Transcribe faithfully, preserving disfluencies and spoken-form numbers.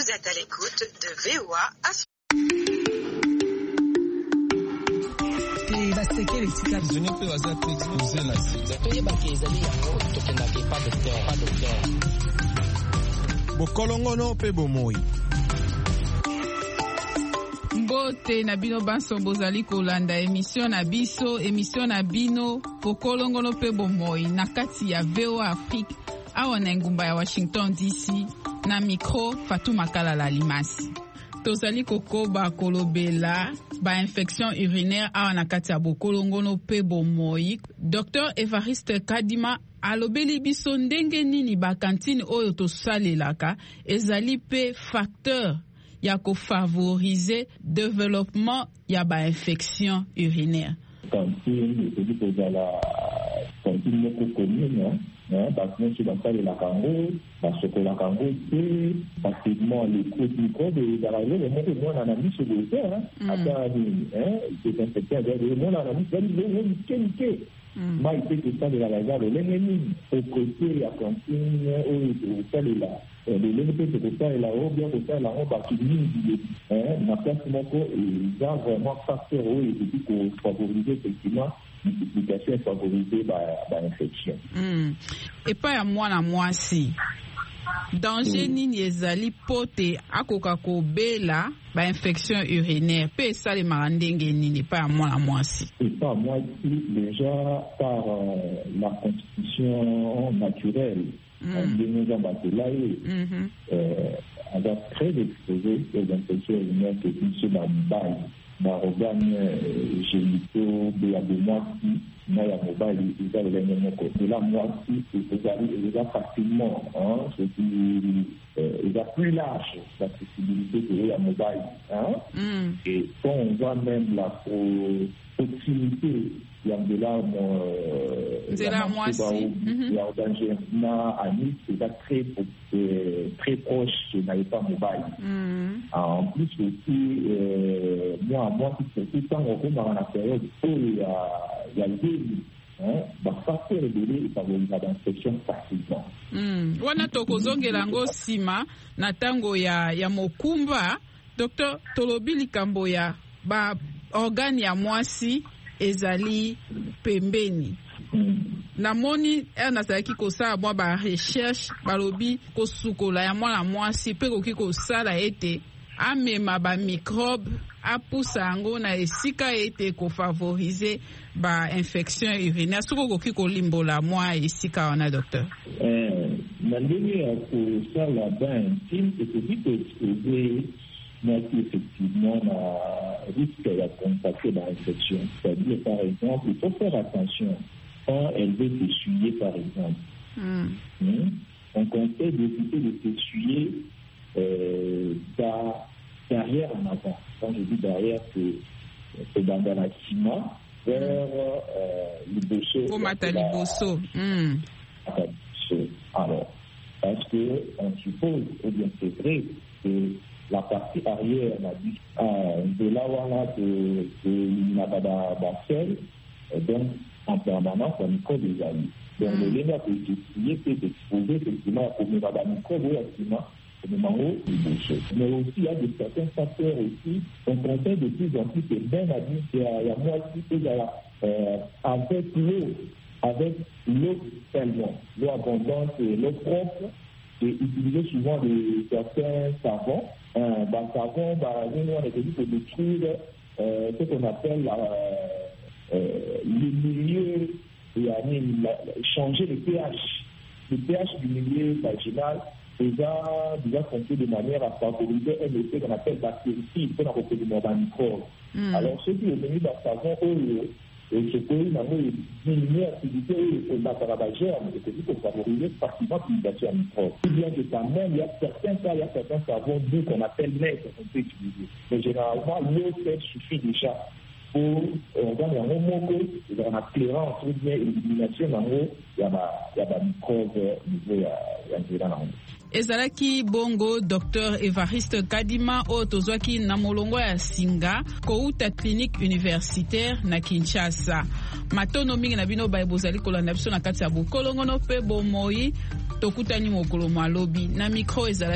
Vous êtes à l'écoute de V O A à Bokolongono pe bomoi. Mbote na bino banso bozali kolanda émission na biso émission na bino Bokolongono pe bomoi na kati ya V O A Afrique awa na ngumba ya Washington D C na micro Fatuma Kalala Limasi. Tozali kokoba kolobela ba infection urinaire awa na kati ya Bokolongono pe bomoi. Docteur Evariste Kadima alobeli biso ndenge nini ba kantine oyo tosalelaka ezali pe facteur ya kofavoriser développement ya ba infection urinaire. Kantine ezali kozala kantine moko commune hein, parce que dans ça la kango parce que la kango c'est facilement les microbes et dans la zone le monde moi on a mis sur le terrain attends hein c'est infecté avec le monde on a mis dans le qualité mais il fait que ça de la réserve l'ennemi au côté à cantine au ça là le l'ennemi peut que ça là haut bien que ça là on va qui dit hein na place moko et ça vraiment facteur et puis pour favoriser effectivement multiplication favorisée par l'infection. Mm. Et pas à moi na moi si. Danger mm. nini ezali pote akoka ko bela ba infection urinaire pe ça les marandenge nini pas à moi na moi si. Et pas à moi si déjà par euh, la constitution naturelle en dénonçant bactéries on va très exposer les infections urinaires que qui se dans organes génitaux de la moitié mais la mobile ils ont les mêmes côté la moitié c'est déjà facilement hein c'est plus il a plus large la possibilité de la mobile hein mm. Et quand on voit même la proximité il y a de l'arme de la moitié il y a danger na amis c'est très très proche de n'avait pas mobile mm. En plus aussi euh, moi moi tout le temps on dans la période où il y a il y a des hein bah facteur de l'eau favorise l'infection facilement mm. Wana tokozongela ngo sima na tango ya ya mokumba docteur Tolobili Kamboya ba organe ya mwasi ezali pembeni mm. Namoni er nazalaki kosala mwa ba recherche balobi kosukola ya mwana mwasi pe koki kosala ete amema ba microbe apusa yango na esika ete kofavoriser ba infection urinaire soko koki kolimbola mwa esika wana docteur. Eh, na ndenge ya kosala ba intime ekoki koexposer mwasi effectivement na risque ya contracter ba infection. C'est-à-dire par exemple, il faut faire attention quand elle veut s'essuyer par exemple. Mm. Mm. On conseille d'éviter de s'essuyer euh, derrière en avant. Quand je dis derrière, c'est, c'est dans, dans la ciment vers euh, le bosso. Au matalibosso. Mm. Alors, parce que on suppose, ou bien c'est vrai, que la partie arrière euh, de là où on a de, de la baselle, donc en permanence un microbe des amis. Donc mm. le lien a été étudié, peut exposer effectivement au microbe ou activement au moment où il bouge. Mais aussi il y a de certains facteurs aussi. On conseille de plus en plus et même à dire qu'il y a, il y a moitié il y a euh, avec l'eau, avec l'eau seulement, l'eau abondante et l'eau propre, et utiliser souvent de certains savons. Euh, dans le savon, bah, nous on a dit que détruire euh, ce qu'on appelle la Euh, le milieu, et changer le pH. Le pH du milieu vaginal déjà, déjà compté de manière à favoriser un effet qu'on appelle bactéricide, qu'on appelle le microbe. Mm. Alors, ceux qui ont venu dans le savon, eux, et ce pays n'a pas diminué l'activité de la carabagère, mais c'est pour favoriser facilement l'utilisation de microbes. Ou bien que quand même, il y a certains cas, il y a certains savons doux qu'on appelle nets qu'on peut utiliser. Mais généralement, l'eau sèche suffit déjà. Pour dans les homos, dans la clairance, ou bien élimination en haut, il y a des microbes au niveau de la langue. Ezalaki bongo docteur Evariste Kadima o tozwaki na molongo ya singa kouta clinique universitaire na Kinshasa. Matono mingi na bino ba bozali kolanda biso na kati ya Bokolongono pe bomoi tokutani mokolo malobi na micro ezala